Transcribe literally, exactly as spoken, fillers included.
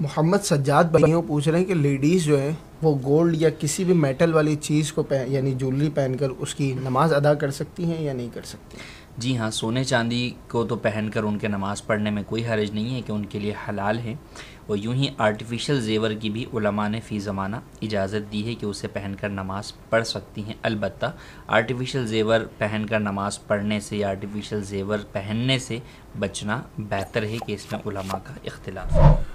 मोहम्मद सज्जाद भाइयों पूछ रहे हैं कि लेडीज़ जो है वो गोल्ड या किसी भी मेटल वाली चीज़ को पहन यानी ज्वेलरी पहनकर उसकी नमाज अदा कर सकती हैं या नहीं कर सकती? जी हाँ, सोने चांदी को तो पहनकर उनके नमाज़ पढ़ने में कोई हर्ज नहीं है कि उनके लिए हलाल है। और यूं ही आर्टिफिशियल ज़ेवर की भी उलमा ने फ़ी ज़माना इजाज़त दी है कि उसे पहनकर नमाज़ पढ़ सकती हैं। अलबत्ता आर्टिफिशियल ज़ेवर पहनकर नमाज़ पढ़ने से या आर्टिफिशियल ज़ेवर पहनने से बचना बेहतर है कि इसमें उलमा का इख्तिलाफ़ है।